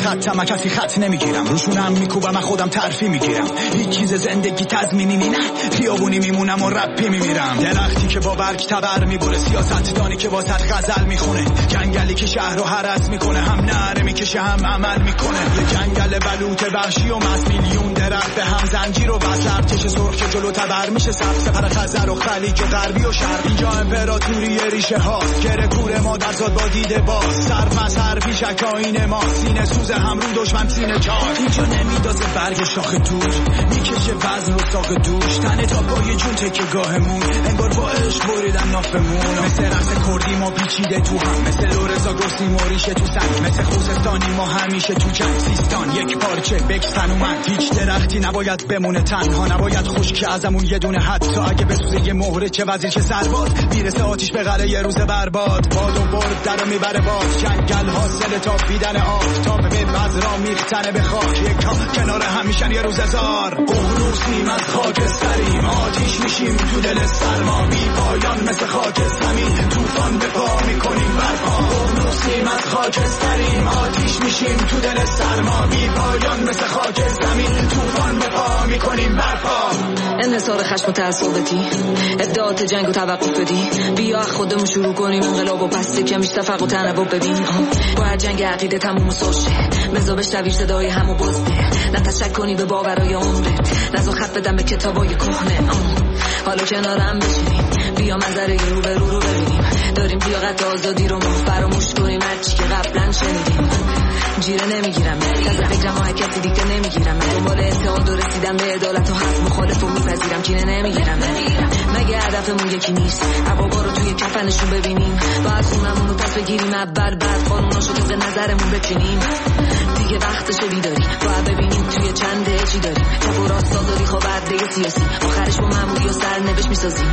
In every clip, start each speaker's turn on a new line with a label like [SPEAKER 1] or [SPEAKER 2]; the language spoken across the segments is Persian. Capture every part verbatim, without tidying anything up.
[SPEAKER 1] خطم کسی خط نمیگیرم، روشونم میکوبم من خودم ترفی میگیرم. هیچ چیز زندگی تضمینی نی، نه خیابونی میمونم و رپی میمیرم. درختی که با برگ تبر میبره، سیاستدانی که با صد غزل میخونه، جنگلی که شهر رو هرس میکنه، هم نره میکشه هم عمل میکنه. یه جنگل بلوط وحشی و مس، میلیون درخت به هم زنجیر و وصل، ارتش سرخ که جلو تبر میشه، سبز سپر خزر و خلیج و غربی و شرق. اینجا امپراتوری ریشه ها، گره کور مادر زاد با دیده باز، سر مسر پیشک آینه ما، سینه سوز هم رو دشمن سینه چار. اینجا نمیدازه برگ شاخ دور، میکشه وزن و ساق دوش، تنه تا پای جون تکه گاهمون، انگار با عشق بریدن نافمون. مثل رقص کردی ما پیچیده تو هم، مثل لورزا گفتیم و ریشه تو سنگ، مثل خوزستانی ما همیشه تو جنگ. سیستان یک پارچه بکسن اومد، هیچ درختی نباید بمونه تنها، نباید خشک ازمون یه دونه، حتی اگه بسوزه یه مهره چه وزیر چه سرباز، میرسه آتیش به قلعه یه روز برباد. باد و برد در میبره باز، جنگل حاصل تا بیدن آفتاب به بذرا میختنه به خاک، یکا کنار همیشن یه روز هزار. ققنوسیم از خاکستریم، آتیش میشیم تو دل سرما، بی پایان مثل خاک زمین، طوفان به پا میکنیم برپا. ققنوسیم از خاکستریم، آتیش میشیم تو دل سرما، بی پایان مثل خاک زمین، طوفان به پا میکنیم برپا.
[SPEAKER 2] انحصار خشم و تعصبتی، ادعات جنگ و توقف بدی، بیا خودمون شروع کنیم انقلاب و پس کمیش تفق و تنوع ببین. باید جنگ عقیده تموم سوشه، بزا بشنوی صدای همو بزده، نه تشک کنی به باورای عمرت، نزا خط بدم به کتابای کهنه. حالا کنارم بشینیم، بیا منظره رو به رو رو ببینیم، داریم لیاقت آزادی رو ما فراموش کنیم، هرچی که قبلا شنیدیم. جیره نمیگیرم از فکرم ها کسی دیگه نمیگیرم، دنبال اتحاد و رسیدم به عدالت و حق، مخالف و میپذیرم کینه نمیگیرم. مگه هدفمون یکی نیست عبابا رو توی کفنشون ببینیم، باید خونمون رو پس بگیریم اول، بعد قانوناشو طبق نظرمون بچینیم. دیگه وقتشه بیداری، باید ببینیم توی چنده چی داریم، چپ و راست داری خواه برده سیاسی، آخرش با معمولی و سرنوشت میسازیم.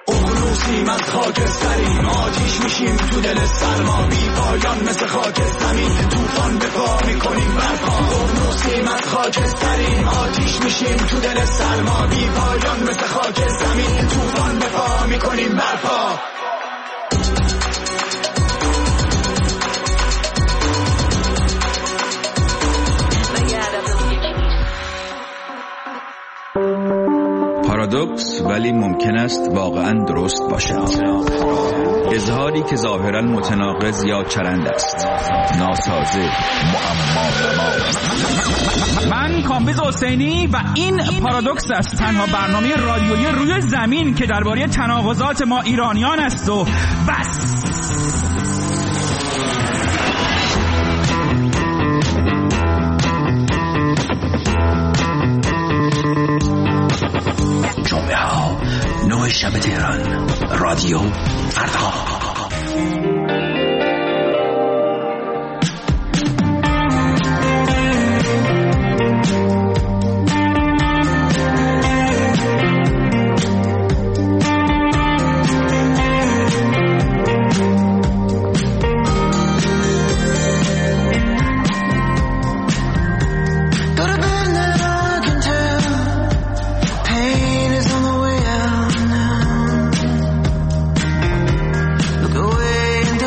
[SPEAKER 1] ققنوسیم از خاکستریم، آتیش میشیم تو دل سرما، بی پایان مثل خاک زمین، طوفان به پا میکنیم برپا. ققنوسیم از خاکستریم، آتیش میشیم تو دل سرما، بی پایان مثل خاک زمین، طوفان به پا میکنیم برپا.
[SPEAKER 3] پارادوکس ولی ممکن است واقعا درست باشد. اظهاری که ظاهرا متناقض یا چرند است، ناسازه، معما.
[SPEAKER 4] من کامبیز حسینی و این پارادوکس است، تنها برنامه رادیویی روی زمین که درباره تناقضات ما ایرانیان است و بس.
[SPEAKER 5] جمعه ها نه شب تهران، رادیو فردا.
[SPEAKER 6] Look away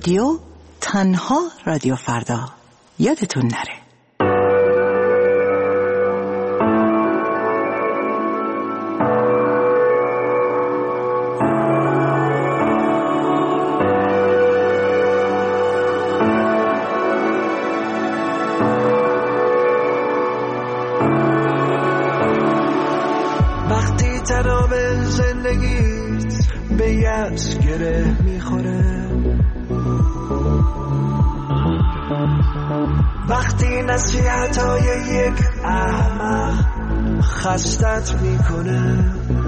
[SPEAKER 6] رادیو، تنها رادیو فردا. یادتون نره.
[SPEAKER 7] وقتی تناب زندگیت به یأس گره میخوره، وقتی نصیحتای یک احمق خستت میکنه،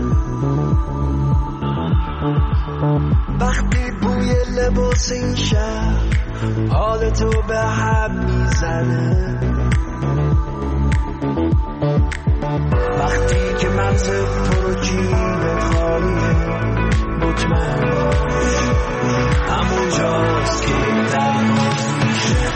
[SPEAKER 7] وقتی بوی لباس این شهر حالتو به هم میزنه، وقتی که مغز پرو جیبت خالیه، مطمئن باش همون جاست که در میشه.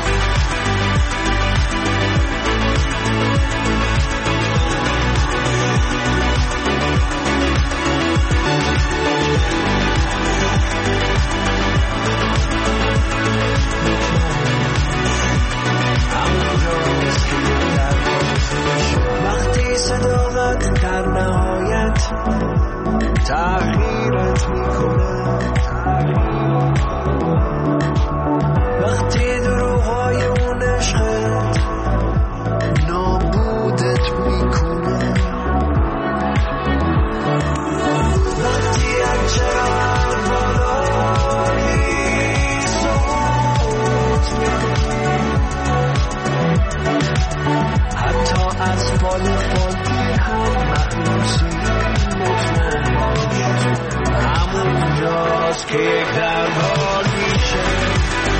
[SPEAKER 7] وقتی صداقت در نهایت تغییرت میکنه، وقتی دروغ‌های اون عشقت نابودت میکنه، وقتی هرچقدر بالایی سقوط میکنه، حتی از بال خودی هم مخلوصی، مطمئن باش همون جاست که یک دربار میشه.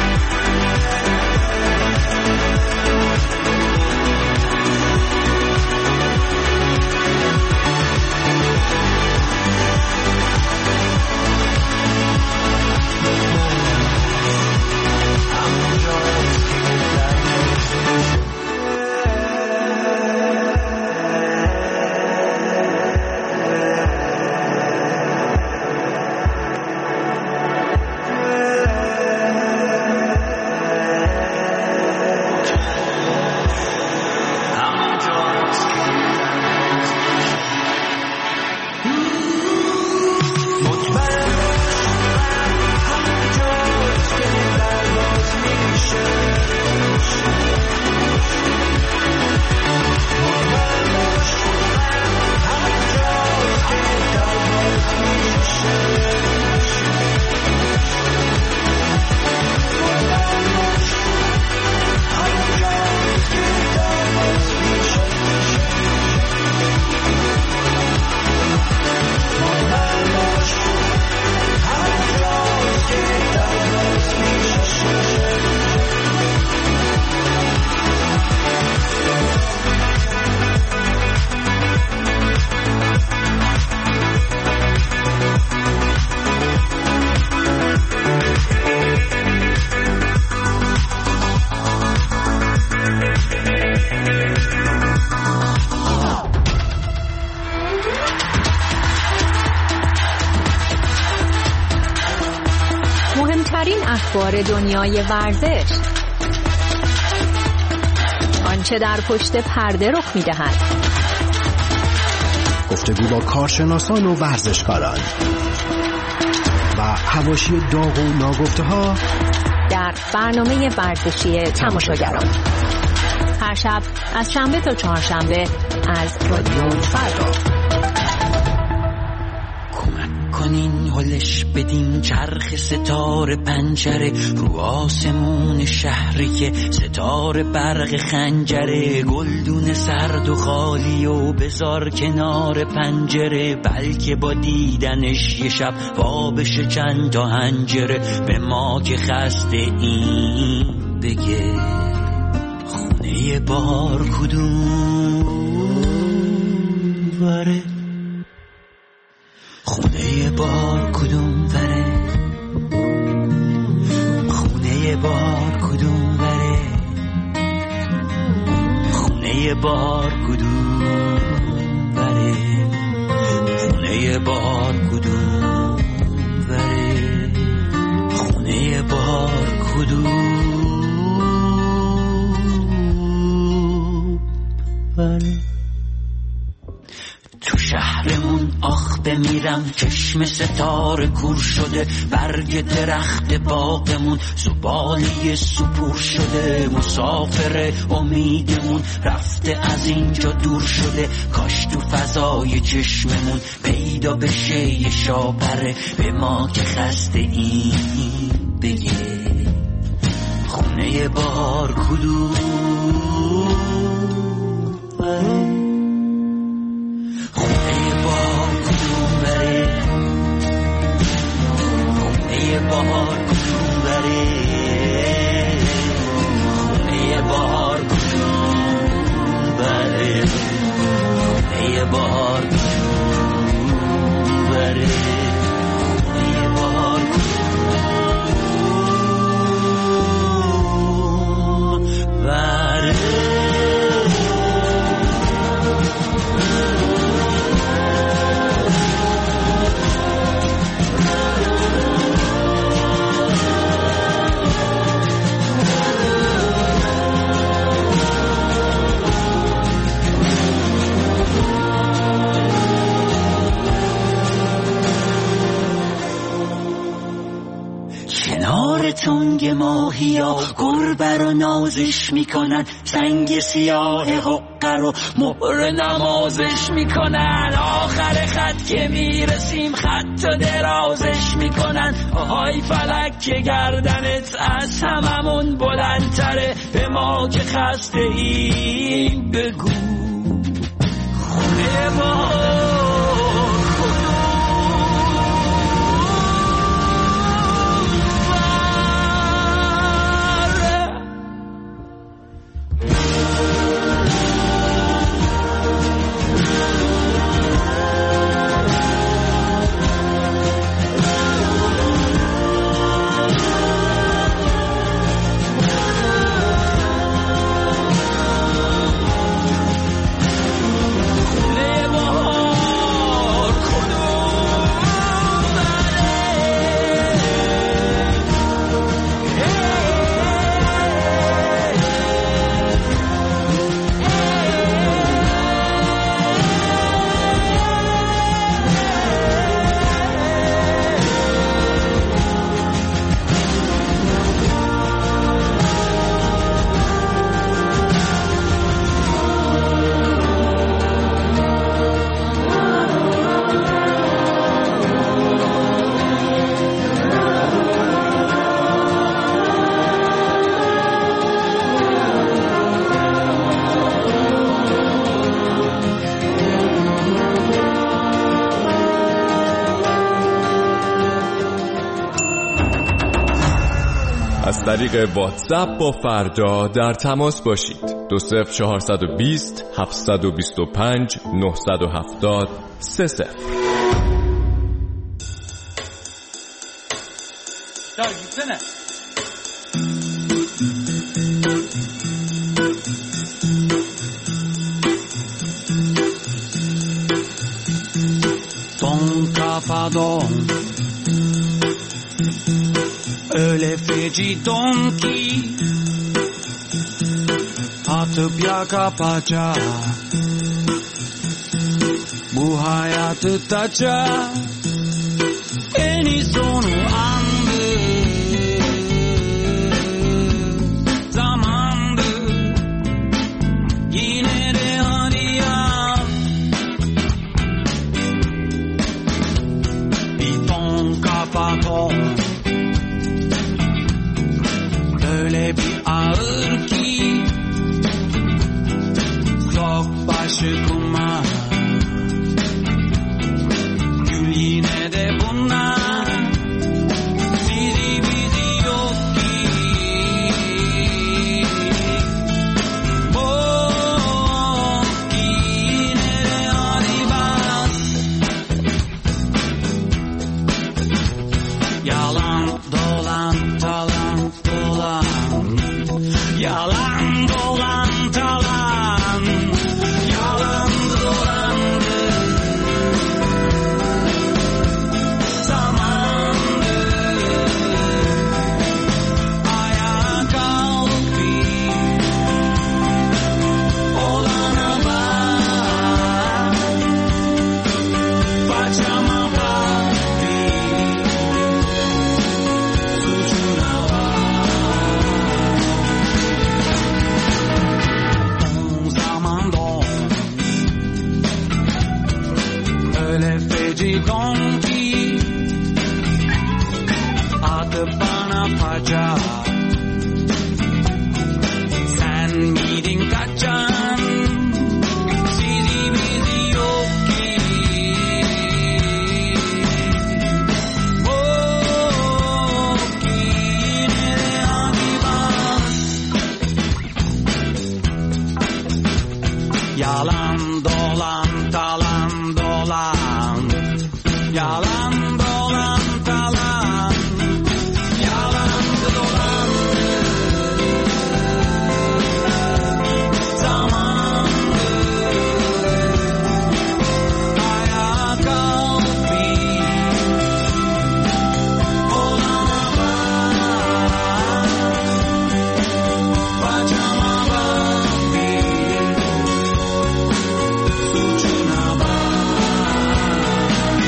[SPEAKER 8] اخبار دنیای ورزش، آنچه در پشت پرده رخ می‌دهد،
[SPEAKER 9] گفتگو با کارشناسان و ورزشکاران و حواشی داغ و ناگفته‌ها
[SPEAKER 8] در برنامه ورزشی تماشاگران، هر شب از شنبه تا چهارشنبه از رادیو فردا.
[SPEAKER 5] کنین هلش بدین چرخ ستاره پنجره رو آسمون شهری که ستاره برق خنجره، گلدون سرد و خالی و بذار کنار پنجره، بلکه با دیدنش یه شب وا بشه چند تا هنجره. به ما که خسته این بگه خونه بار کدوم وره، خونه بار کدوم وره، خونه بار کدوم وره، خونه بار کدوم وره، خونه بار کدوم وره، خونه بار کدوم بره. تو شهرمون آخ بمیرم، چشم ستاره کور شده، برگ درخت باغمون زباله سپور شده، مسافر امیدمون رفته از اینجا دور شده، کاش تو فضای چشممون پیدا بشه یه شاپره به ما که خسته این بگه خونه بار کدوم بره. بهار کدوم بره، خونه بهار کدوم بره، خونه بهار کدوم بره، خونه بهار کدوم بره. تنگ ماهیا گربه رو نازش میکنن، سنگ سیاه حقه رو مهر نمازش میکنن، آخر خط که میرسیم خط و درازش میکنن، آهای فلک که گردنت از هممون بلندتره، به ما که خسته ایم بگو خونه ما
[SPEAKER 10] از طریق واتساپ با فردا در تماس باشید. دو صفر چهارصد و بیست هفتصد و بیست و پنج نهصد و هفتاد سه صفر.
[SPEAKER 5] Son kafadan öyle feci don ki atıp yaka paça bu hayatı taça en iyi sonu andı zamandı yine de hadi yap bir ton kafa ton öyle bir ağır ki sok başı kuma gül yine de bunlar bizi bizi yok ki bok ki yine de hadi bas yalan dolan talan Yalan dolan talan Yalan
[SPEAKER 11] preggi gonfi adı bana paca sen miydin kaçan sizi bizi yok ki yok ki yine hadi bak yalan dolan talan dolan yalan dolan talan yalan dolan zamandı ayağa kalkıp olana bak bacama bak bir suçuna bak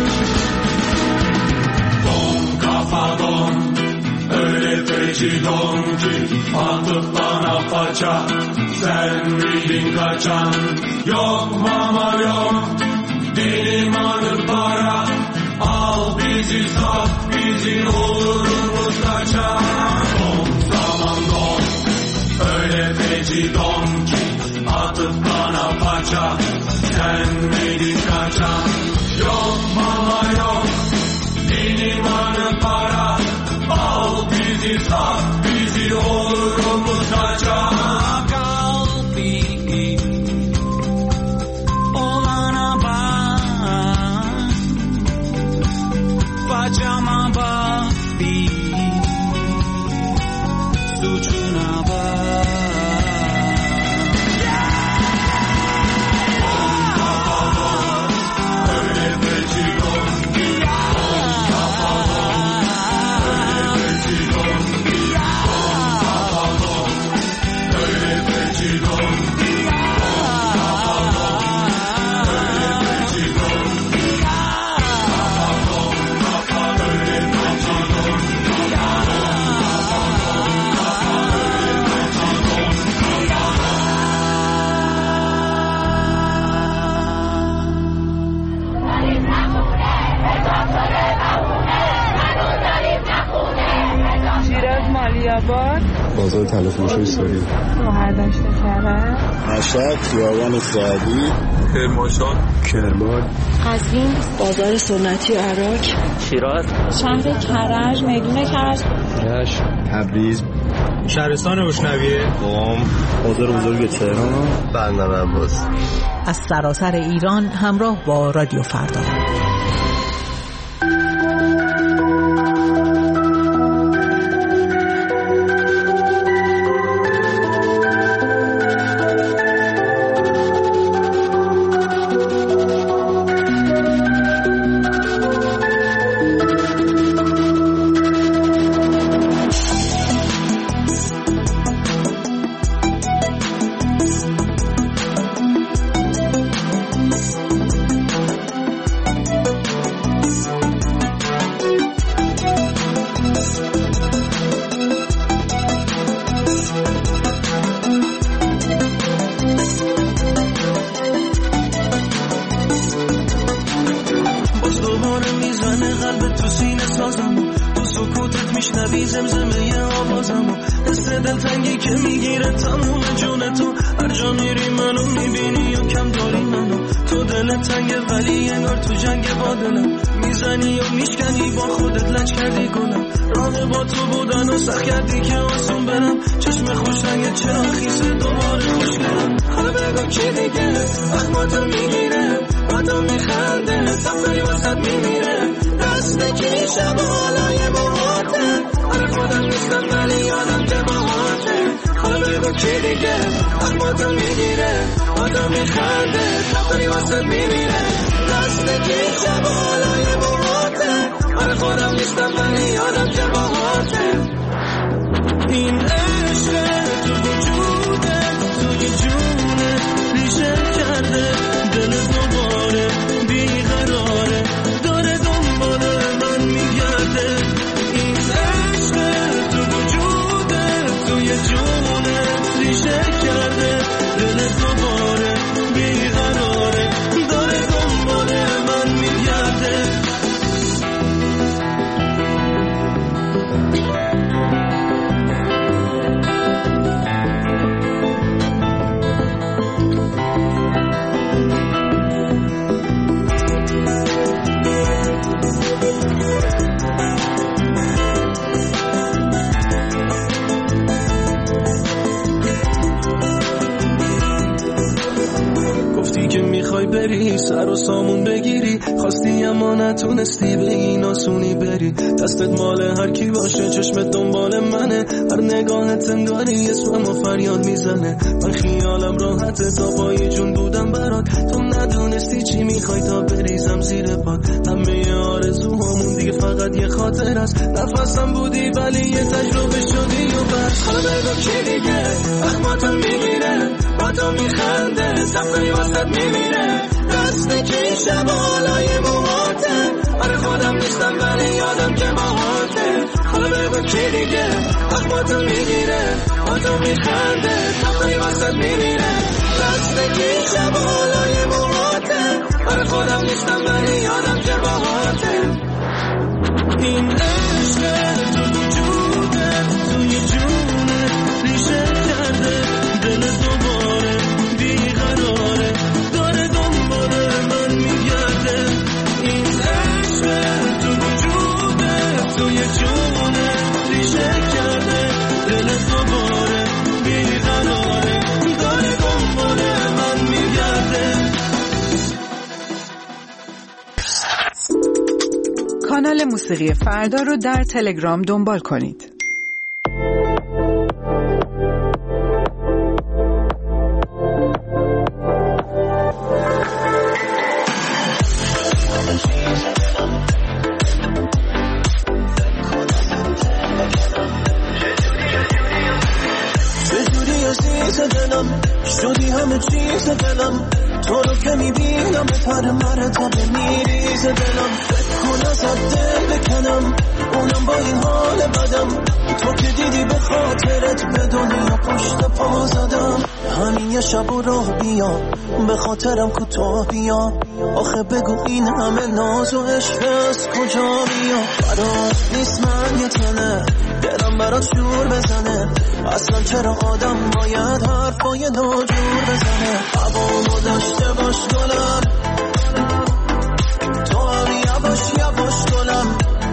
[SPEAKER 11] don kafa don öyle feci don ki atıp bana paça sen miydin kaçan yok mama yok benim adım para al bizi sat bizi olurumuz kaçan don tamam don öyle feci don ki atıp bana paça sen miydin kaçan yok mama yok benim adım para al bizi sat bizi olurumuz kaçan kalbi olana bak bacama bak bir suçuna bak öyle feci don ki
[SPEAKER 12] بازار تلفروشی سوری
[SPEAKER 13] مهردشت کرد
[SPEAKER 12] مشهد خیابان سعدی
[SPEAKER 10] کرمانشاه
[SPEAKER 12] کرمان
[SPEAKER 13] قزوین
[SPEAKER 2] بازار سنتی عراق
[SPEAKER 14] شیراز
[SPEAKER 13] شهر کرج میدون کرج
[SPEAKER 12] رشت تبریز
[SPEAKER 15] شهرستان روشنویه
[SPEAKER 12] قم بازار بزرگ تهران بندر عباس
[SPEAKER 6] از سراسر ایران همراه با رادیو فردا.
[SPEAKER 11] این عشق تو وجودت توی جونت ریشه کرده دل دوباره بیقراره داره دنبال من میگرده این عشق تو وجودت توی جونت ریشه کرده دل دوباره بیقراره داره دنبال من میگرده بری، سر و سامون بگیری، خواستی اما نتونستی به این آسونی بری. دستت مال هر کی باشه، چشمت دنبال منه، هر نگاهت انگاری اسممو فریاد میزنه. من خیالم راحته تا پای جون بودم برات، تو ندونستی چی میخوای تا بریزم زیر پات. همه آرزوهامون دیگه فقط یه خاطر است، نفسم بودی ولی یه تجربه شدی و بس. حالا بگو کی دیگه اخماتو میگیره، با تو میخنده، صفحه‌ی واسط میمیره. دست کی شبالای موهاته، آره خودم نیستم ولی یادم که باهاته. حالا بگو کی دیگه اخماتو میگیره، با تو میخنده، صفحه‌ی واسط میمیره. دست کی شبالای موهاته، آره خودم نیستم ولی یادم که باهاته. این عشق تو وجوده، توی جونه ریشه کرده، دل دوباره بیقراره، داره دنباله من میگرده. این عشق تو وجوده، توی جونه ریشه کرده، دل دوباره بیقراره، داره دنباله من میگرده.
[SPEAKER 6] کانال موسیقی فردا رو در تلگرام دنبال کنید.
[SPEAKER 11] چجوری عزیز دلم شدی همه چیز دلم، تو رو که میبینم به پر مرتبه میریز دلم. فکر کن ازت دل بکنم، اونم با این حال بدم، تو که دیدی به خاطرت به دنیا پشت پا زدم. همین یه شب و راه بیا، به خاطرم کوتاه بیا، آخه بگو این همه ناز و عشق از کجا بیا. برات نیست من یه تنه، دلم برات شور بزنه، اصلا چرا آدم باید حرفای ناجور بزنه. هوامو داشته باش گلم، تو هم یواش یواش گلم،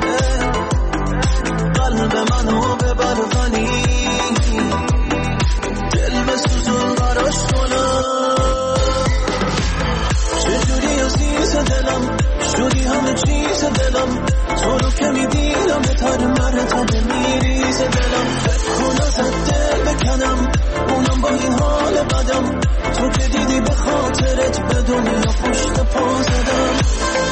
[SPEAKER 11] قلب منو ببر غنی، دل بسوزون براش گلم. چجوری عزیز دلم شدی همه چیز دلم، تو رو که میبینم به تر مرتبه میریز دلم. فکر کن ازت دل بکنم، اونم با این حال بدم، تو که دیدی به خاطرت به دنیا پشت پا زدم.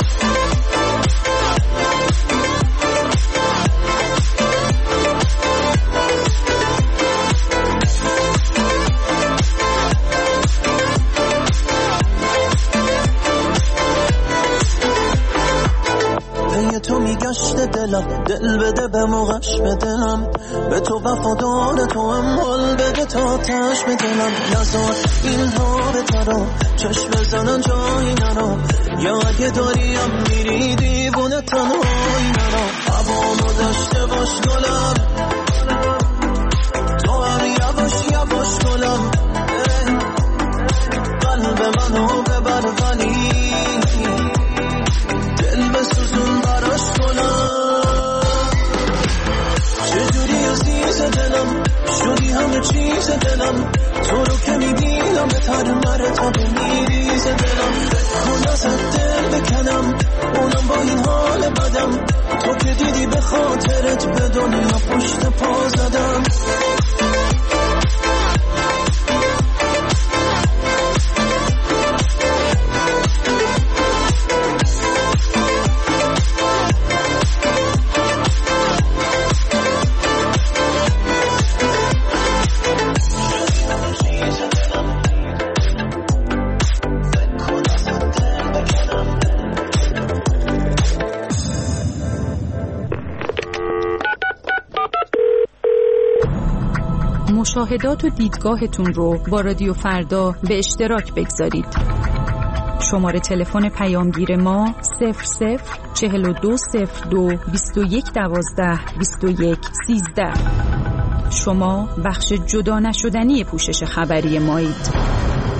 [SPEAKER 11] تو میگشت دلم، دل بده به موقعش به دلم، به تو وفادار تو هم حال بده تا تش به دلم. نزار این ها به ترا چشم بزنن جایی نرا، یا اگه داریم میری دیوونه تنهایی نرا. هوامو داشته باش گلم، تو هم یواش یواش گلم، قلب منو ببر غنی، دل بسوزون براش گلم. چجوری عزیز دلم شدی همه چیز دلم، تو رو که میبینم به تر مرتبه میریز دلم. فکر کن ازت دل بکنم، اونم با این حال بدم، تو که دیدی به خاطرت به دنیا پشت پا زدم.
[SPEAKER 14] مشاهدات و دیدگاهتون رو با رادیو فردا به اشتراک بگذارید. شماره تلفن پیامگیر ما صفر صفر چهل و دو صفر دو بیست و یک دوازده بیست و یک سیزده. شما بخش جدا نشدنی پوشش خبری مایید.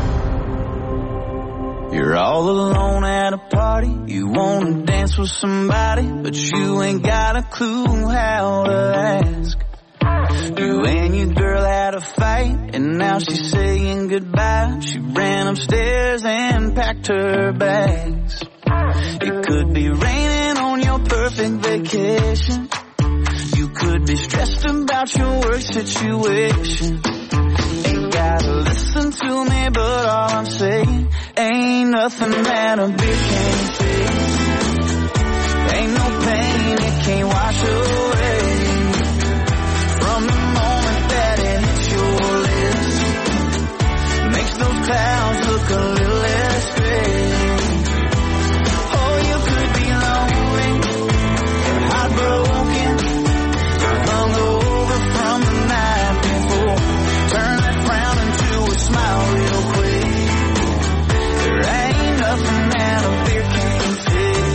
[SPEAKER 16] You're all alone at a party, you wanna dance with somebody, but you ain't got a clue how to ask. You and your girl had a fight, and now she's saying goodbye. She ran upstairs and packed her bags. It could be raining on your perfect vacation. You could be stressed about your work situation. Ain't gotta listen to me, but all I'm saying ain't nothing that a beer can't fix. Ain't no pain it can't wash away. From the moment that it hits your lips, makes those clouds look a little less gray. Oh, you could be lonely, heartbroken, hungover from the night before. Turn that frown into a smile real quick. There ain't nothing that a beer can't fix.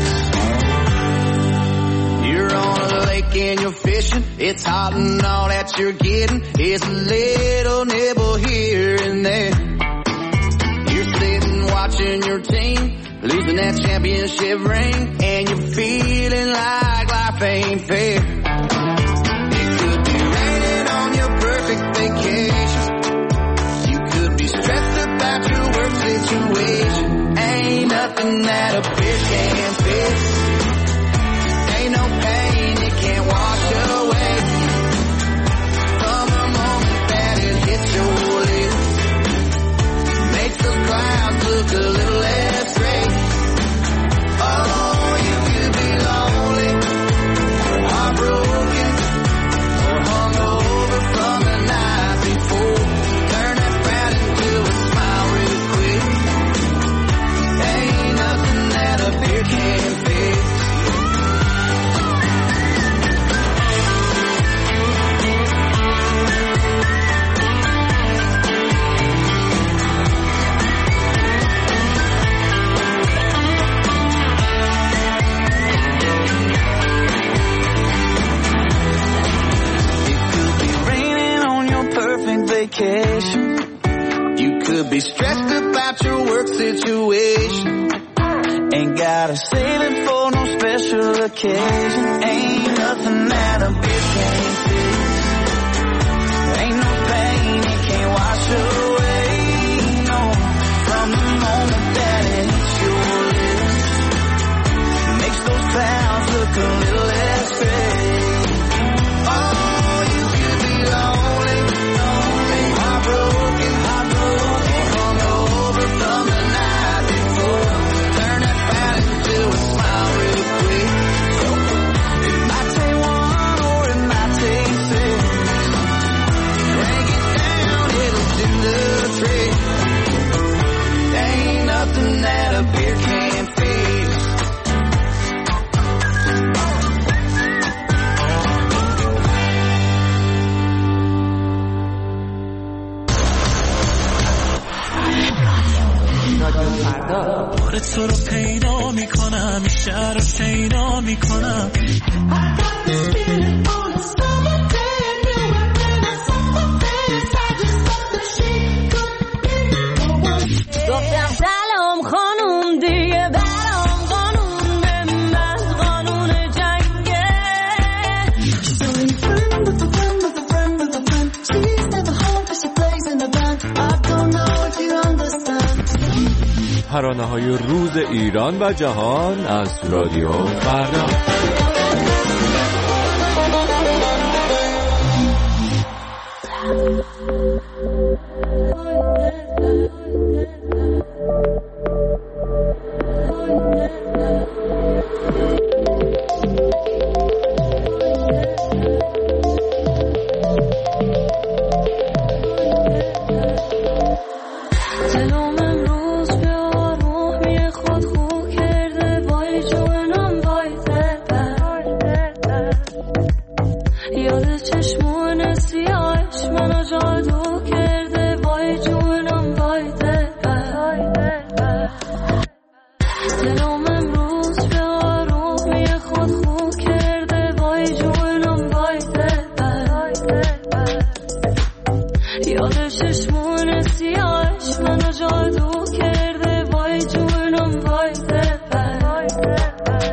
[SPEAKER 16] You're on a lake and you're fishing. It's hot and all that you're getting is a little nibble here and there. You're sitting watching your team losing that championship ring, and you're feeling like life ain't fair. It could be raining on your perfect vacation. You could be stressed about your work situation. Ain't nothing that a beer can't fix. Ain't no pain it can't wash away. From the moment that it hits your lips, makes those clouds look a little less gray. Oh, you could be lonely, heartbroken, or hungover from the night before. Turn that frown into a smile real quick. Ain't nothing that a beer can't fix. Vacation. You could be stressed about your work situation. Ain't gotta save it for no special occasion. Ain't nothing that a beer can't fix. Ain't no pain it can't wash away. No, from the moment that it hits your lips, makes those clouds look a little less gray. That a beer can't fix.
[SPEAKER 11] بار تو رو پیدا میکنم، این شهر رو شیدا میکنم.
[SPEAKER 17] گفتم سلام خانوم دیگه برام قانون به من قانون جنگه. She's only a friend with a friend with a friend with a friend. She's never home but she plays in the band. I don't know if you understand.
[SPEAKER 10] ترانه‌های روز ایران و جهان از رادیو فردا.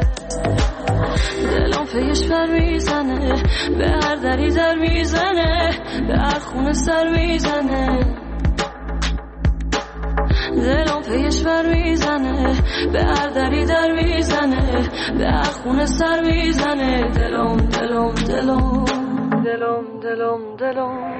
[SPEAKER 17] دلم پیش بر میزنه، به هر دری در میزنه. به خونه سر میزنه دلم پیش بر میزنه به هر دری در میزنه به خونه سر میزنه دلم دلم دلم دلم دلم دلم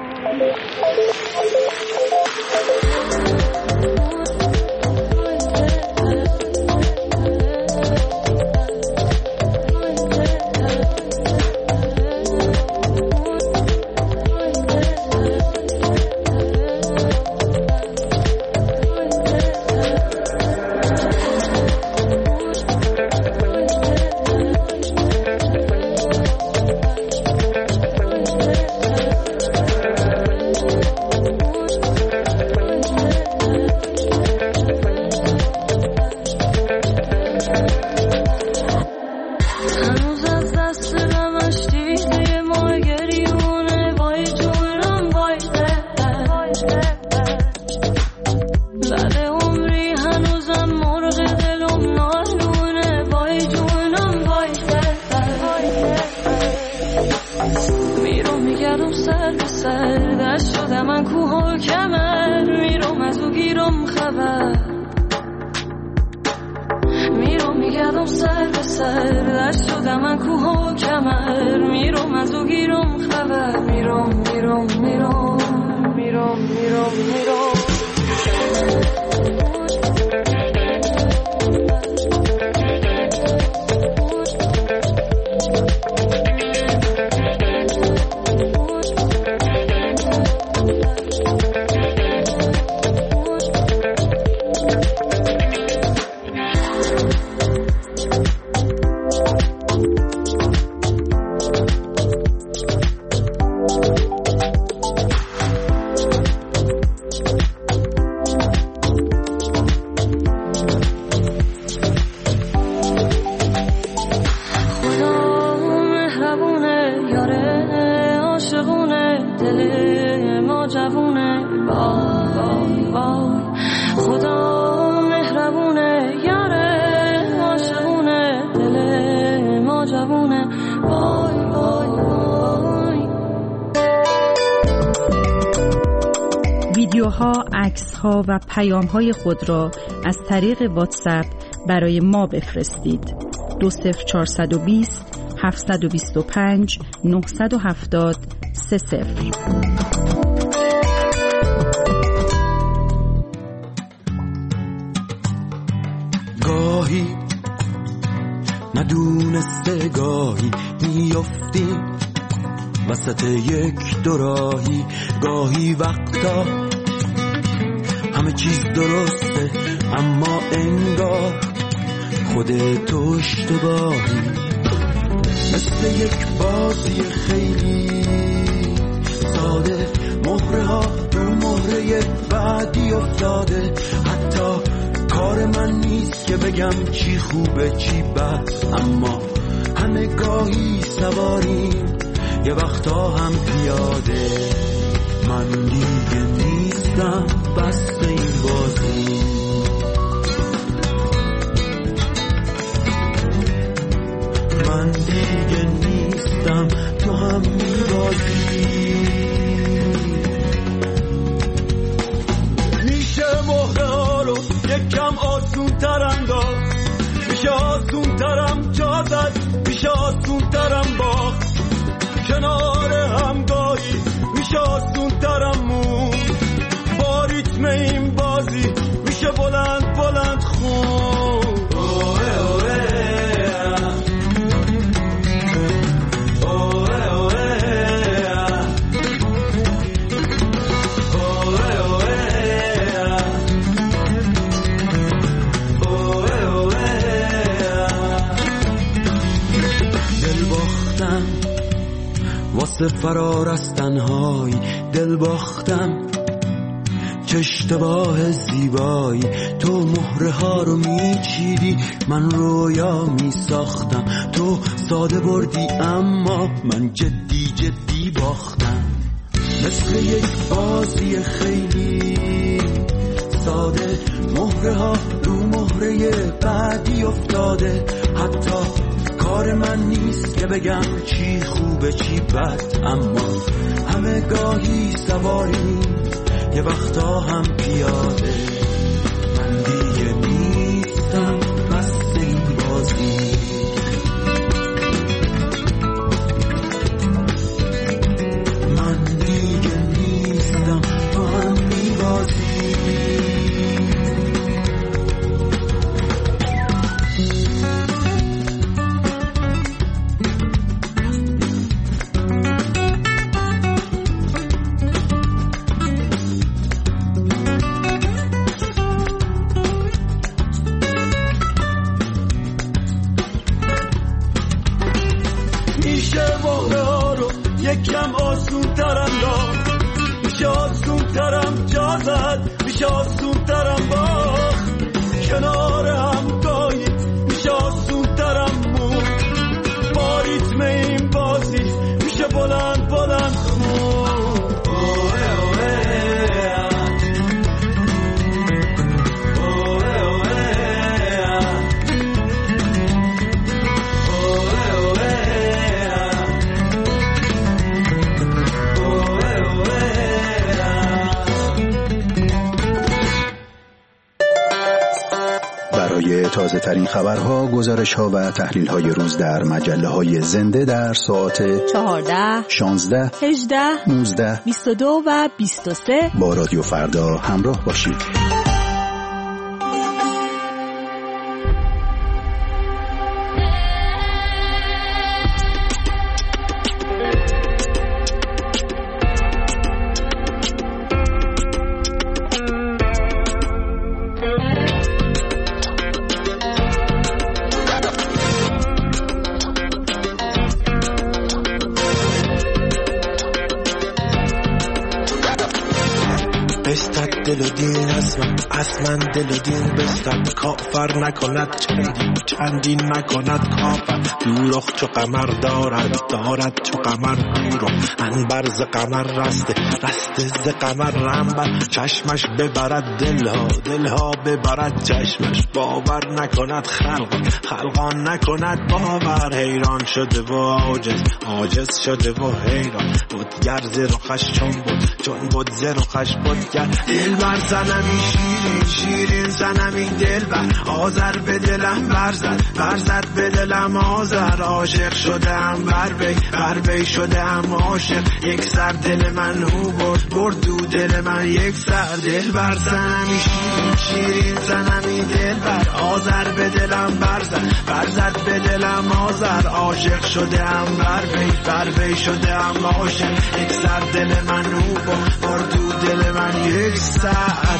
[SPEAKER 14] ویدیوها، عکس‌ها و پیام‌های خود را از طریق واتساپ برای ما بفرستید. دو صفر چهارصد و بیست هفتصد و بیست و پنج نهصد و هفتاد سه صفر.
[SPEAKER 7] گاهی ندونسته گاهی میافتیم وسط یک دوراهی، گاهی وقتا همه چیز درسته اما انگار خودت اشتباهی، مثل یک بازی خیلی ساده، مهره ها رو مهره بعدی افتاده، حتی کار من نیست که بگم چی خوبه چی بد، اما همه گاهی سواریم یه وقتا هم پیاده. من دیگه نیستم بس این بازی، من دیگه نیستم تو هم میبازی. میشه مهره ها رو یکم آسون تر انداخت، میشه آسون ترم جا زد، میشه آسون ترم باخت، کنار همگاهی میشه آسون ترم مون، با ریتم این بازی میشه بلند بلند خون. اوه اوه واسه فرار از تنهایی، دل باختم چه اشتباه زیبایی، تو مهره ها رو میچیدی من رویا میساختم، تو ساده بردی اما من جدی جدی باختم، مثل یک بازی خیلی ساده، مهره ها رو مهره بعدی افتاده، حتی کار من نیست که بگم چی خوبه چی بد، اما همه گاهی سواری یه وقتا هم پیاده. من دیگه نیستم مست این بازی، من دیگه نیستم تو هم میبازی. یکم آسون ترم داد، میشه آسون ترم جا زد، میشه آسون ترم باخت، کنار هم گاهی میشه آسون ترم مون، با ریتم این بازی میشه بلند بلند خون.
[SPEAKER 9] برای تازه ترین خبرها، گزارش ها و تحلیل های روز در مجله های زنده در ساعت
[SPEAKER 8] چهارده،
[SPEAKER 9] شانزده،
[SPEAKER 8] هجده،
[SPEAKER 9] نوزده،
[SPEAKER 8] بیست و دو و بیست و سه
[SPEAKER 9] با رادیو فردا همراه باشید.
[SPEAKER 11] دل و دین اسمم اسمن دل و دین بستد، کافر نکند چندین چندین نکند کافر. دوروخ چو قمر دارد دارد چو قمر دوروخ، انبر ز قمر رسته رسته ز قمر رنبر. چشمش ببرد دلها دلها ببرد چشمش، باور نکند خلق خلقان نکند باور. حیران شده و عاجز عاجز شده و حیران، بودگر ز رخش چون بود چون بود ز رخش بودگر. دل بر زنمی شیرین شیرین زنمی دل بر، آذر به دلم برزد برزد به دلم آذر. عاشق شدم بر بی بر بی شدم عاشق، یک سر دل من او برد برد دو دل من یک سر. دل بر زنمی شیرین شیرین زنمی دل بر، آذر به دلم برزد برزد به دلم آذر. عاشق شدم بر بی بر بی شدم عاشق، یک سر دل من او برد برد دو دل من یک سر.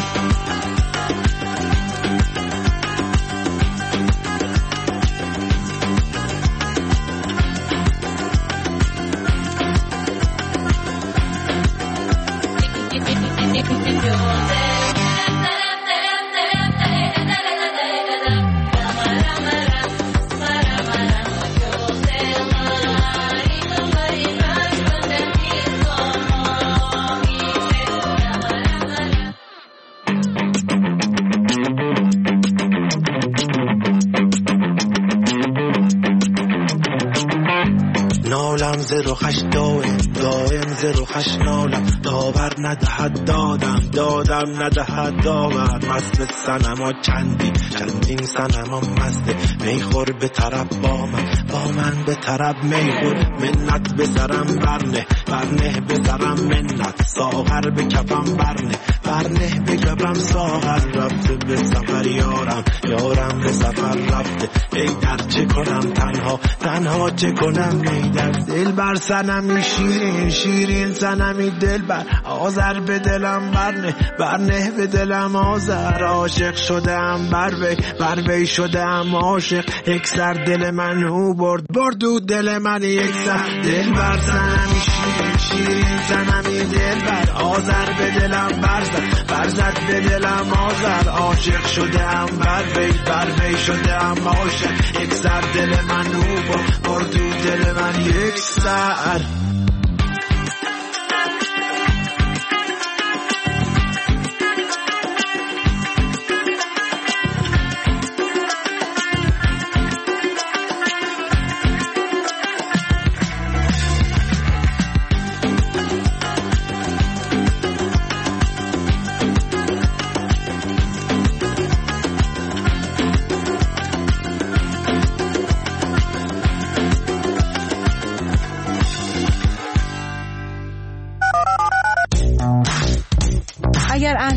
[SPEAKER 11] ز رخش دائم دائم ز رخش نالم، داور ندهد دادم دادم ندهد داور. مست صنما چندین چندین صنما مسته، میخور به طرب با من با من به طرب میخور. منت به سرم برنه برنه به سرم منت، ساغر به کفم برنه برنه به کفم ساغر. رفته به سفر یارم یارم به سفر رفته، ای در چه کنم تنها تنها چه کنم ای در. دل بر صنمی شیرین شیرین صنمی دل بر، آذر به دلم برنه برنه به دلم آذر. عاشق شدم بر وی بر وی شدم عاشق، یک سر دل من او برد برد و دل من یک سر. دل بر صنمی شیرین شیرین صنمی دل بر، آذر به دلم برزد برزد به دلم آذر. عاشق شدم بر وی بر وی شدم عاشق، یک سر دل من او برد برد و دل من یک سر.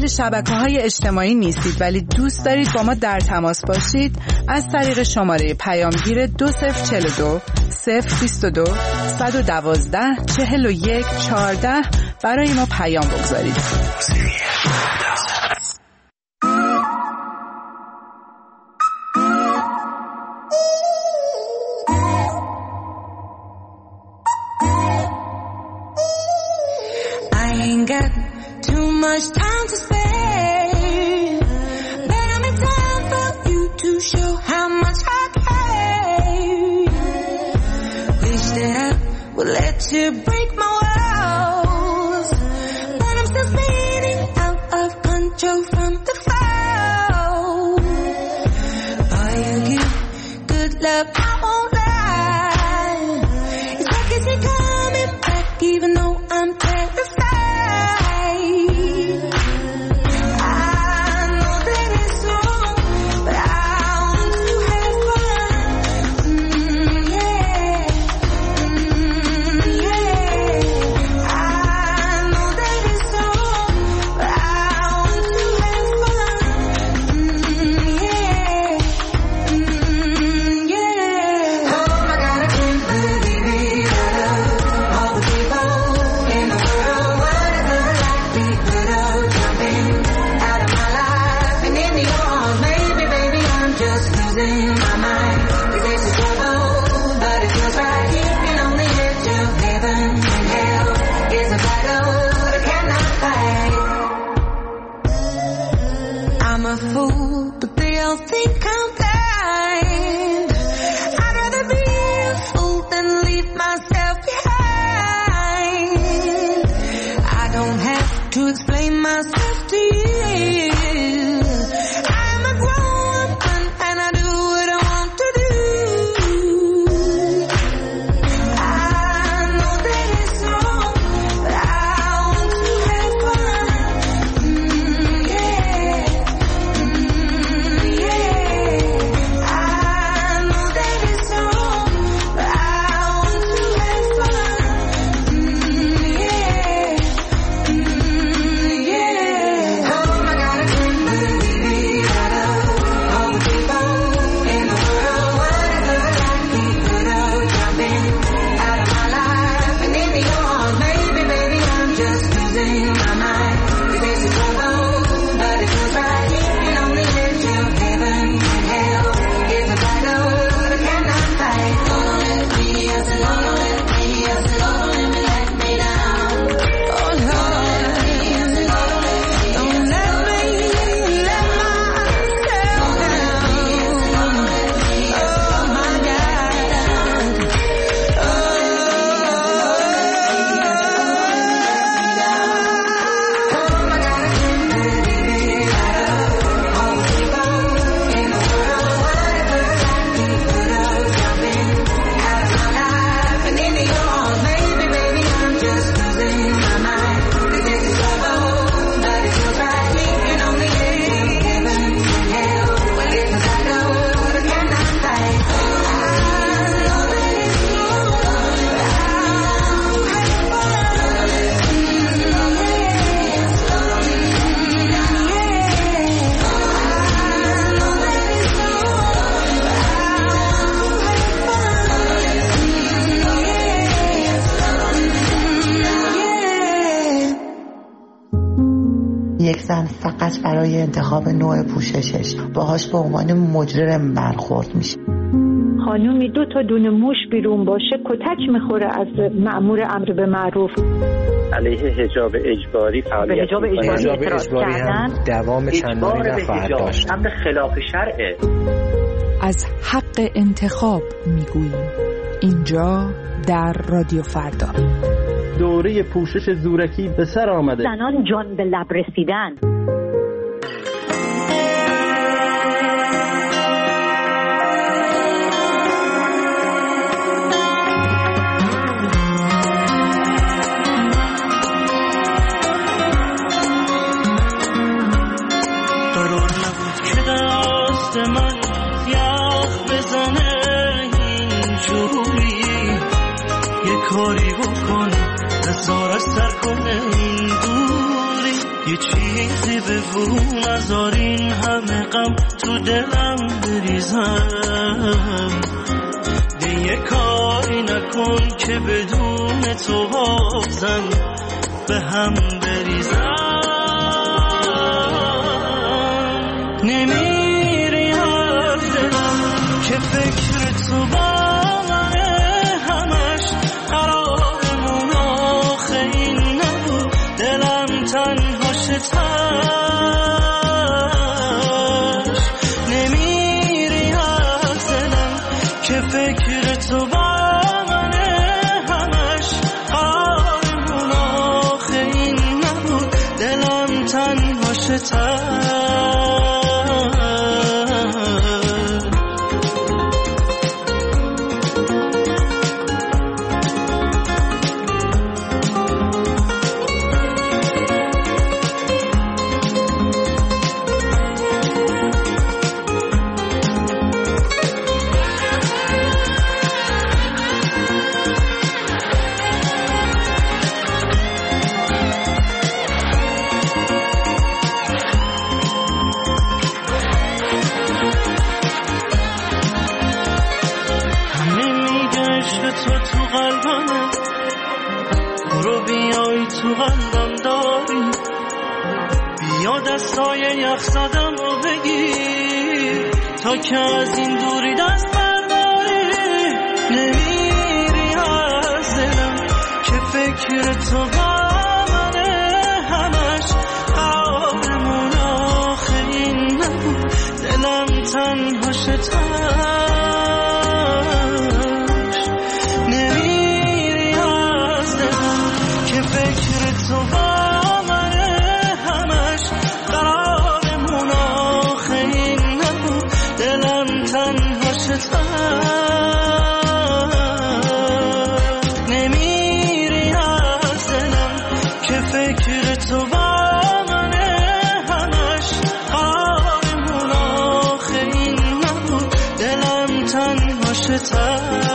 [SPEAKER 18] اهل شبکه‌های اجتماعی نیستید ولی دوست دارید با ما در تماس باشید، از طریق شماره پیامگیر دو صفر چهل و دو صفر بیست و دو صد و دوازده چهل و یک چهارده برای ما پیام بگذارید.
[SPEAKER 17] Much time to spare, better make time for you to show how much I care. Wish that I would let you break my walls, but I'm still spinning out of control from the fall. Oh, you give good love, I won't lie. It's like it's coming back even though I'm terrified.
[SPEAKER 19] یک زن فقط برای انتخاب نوع پوششش باهاش به عنوان مجرم برخورد میشه.
[SPEAKER 13] خانومی دو تا دونه موش بیرون باشه کتک میخوره از مأمور امر به معروف.
[SPEAKER 12] علیه حجاب اجباری فعالیت
[SPEAKER 13] به حجاب اجباری اعتراض کردن
[SPEAKER 12] دوام چندانی نخواهد داشت. امر خلاف شرعه.
[SPEAKER 14] از حق انتخاب میگوییم اینجا در رادیو فردا.
[SPEAKER 20] دوره پوشش زورکی به سر آمده.
[SPEAKER 13] زنان جان به لب رسیدن.
[SPEAKER 7] قرار نبود که دست من یخ بزنه اینجوری، یه کاری بکن نزارش سر کنه این دوری.
[SPEAKER 11] یه چیزی بگو نذار این همه غم تو دلم بریزم، دیگه کاری نکن که بدون تو حافظم به هم بریزم. نمیری از دلم که فکر تو با منه، همش قرارمون آخه این نبود، دلم تنها شتاش. نمیری از دلم که فکر تو با منه، همش قرارمون آخه این نبود، دلم تنها شتاش. دستای یخ زدم رو بگیر تا که از این دوری دست برداری. نمیری از دلم که فکر تو با منه، همش قرارمون آخه این نبود، دلم تنها شتاش. نمیری از دلم که فکر تو با نمیری از دلم که فکر تو با منه، همش قرارمون آخه این نبود، دلم تنها شتاش.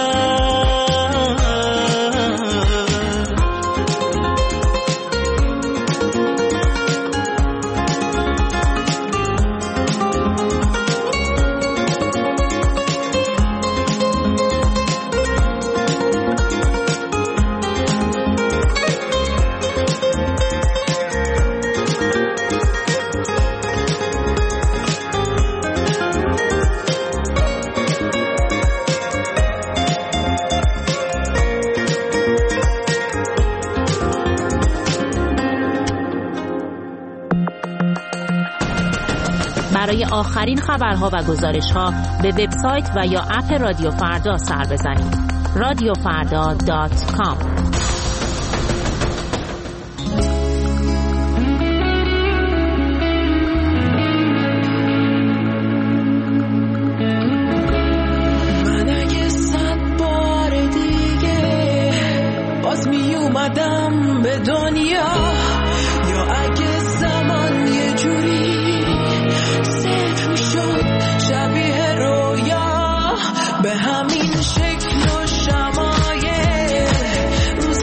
[SPEAKER 8] برای آخرین خبرها و گزارش‌ها به وبسایت و یا اپ رادیو فردا سر بزنید. رادیو فردا دات کام.
[SPEAKER 11] من اگه صد بار دیگه باز می اومدم به دنیا، یا اگه زمان یه جوری صفر شد شبیه رویا، به همین شکل و شمایل رو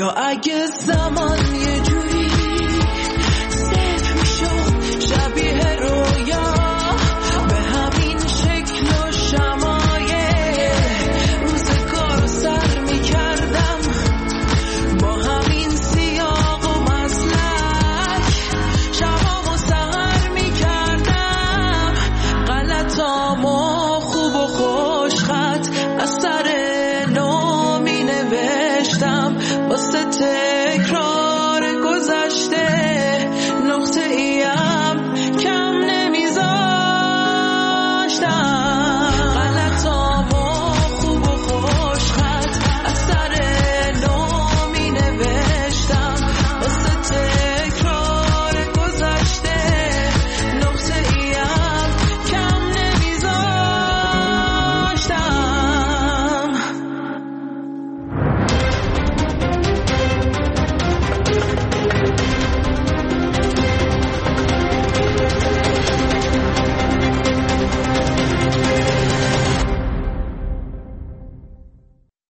[SPEAKER 11] یا اگه زمان یه جوری صفر میشد شبیه رویا به همین شکل و شمایل روزگار رو سر میکردم با همین سیاق و مسلک شبام و سهر میکردم غلطام و خوب و خوش خط از سر نو می نوشتم واسه